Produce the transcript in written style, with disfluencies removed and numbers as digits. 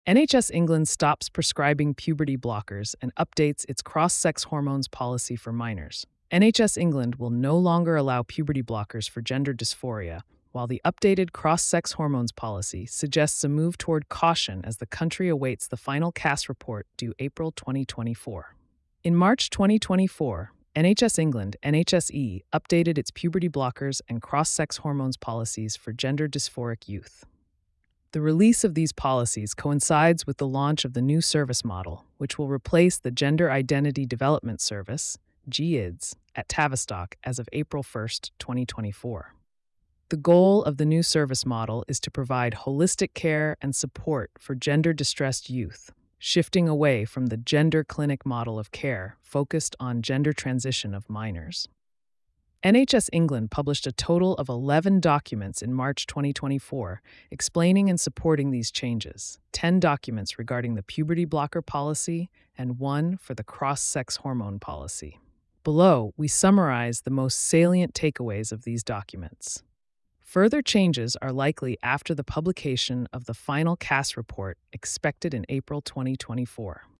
NHS England stops prescribing puberty blockers and updates its cross sex hormones policy for minors. NHS England will no longer allow puberty blockers for gender dysphoria, while the updated cross sex hormones policy suggests a move toward caution as the country awaits the final CAS report due April 2024. In March 2024, NHS England (NHSE) updated its puberty blockers and cross sex hormones policies for gender dysphoric youth. The release of these policies coincides with the launch of the new service model, which will replace the Gender Identity Development Service, GIDS, at Tavistock as of April 1, 2024. The goal of the new service model is to provide holistic care and support for gender-distressed youth, shifting away from the gender clinic model of care focused on gender transition of minors. NHS England published a total of 11 documents in March 2024 explaining and supporting these changes, 10 documents regarding the puberty blocker policy, and 1 for the cross-sex hormone policy. Below, we summarize the most salient takeaways of these documents. Further changes are likely after the publication of the final CAS report expected in April 2024.